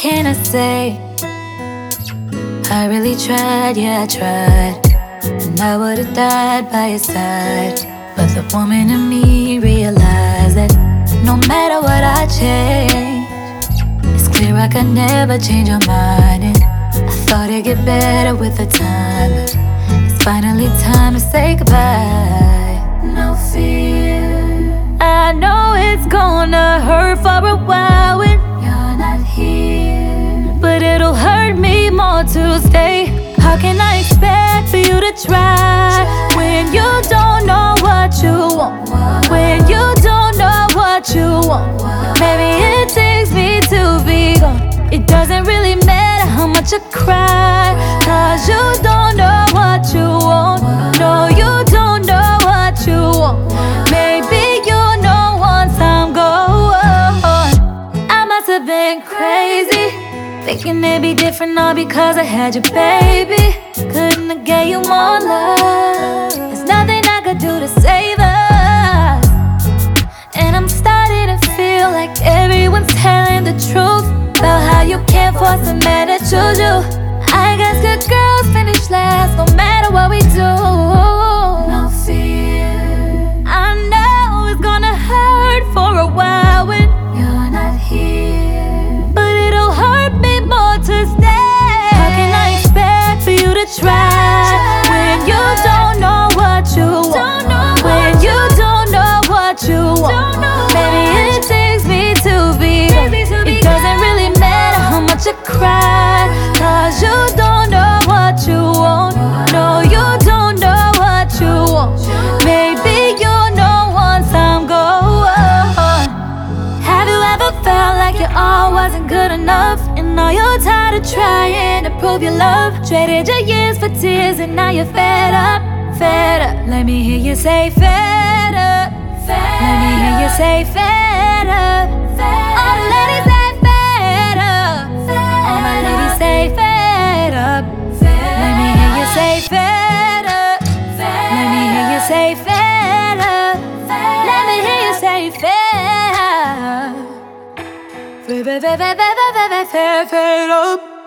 can I say? I really tried, yeah, I tried. And I would've died by your side. But the woman in me realized that no matter what I change, it's clear I could never change your mind. And I thought it'd get better with the time, but it's finally time to say goodbye. No fear, I know it's gonna hurt for a while when you're not here, but it'll hurt me more to stay. How can I expect for you to try when you don't know what you want? When you don't know what you want, maybe it takes me to be gone. It doesn't really matter how much I cry, 'cause you don't know what you want. No, you don't know what you want. Maybe you know once I'm gone. I must have been crazy, thinking it'd be different all because I had your baby. Couldn't have gave you more love. There's nothing I could do to save us. And I'm starting to feel like everyone's telling the truth about how you can't force a man to choose you. I guess good girls finish last no matter what we do. No fear, I know it's gonna hurt for a while when you're not here, but it'll hurt me more to stay. How can I expect for you to try when you don't know what you want? When you don't know what you want, maybe it takes me to be gone. It doesn't really matter how much I cry, 'cause you don't know what you want. No, you don't know what you want. Maybe you know once I'm gone. Have you ever felt like you all wasn't good enough, and now you're tired of trying to prove your love? Traded your years for tears and now you're fed up, fed up. Let me hear you say fed up, let me hear you say fed up. All the ladies say fed up, all my ladies say fed up. Let me hear you say fed up, let me hear you say fed up. Let me hear you say fed up. Fed up.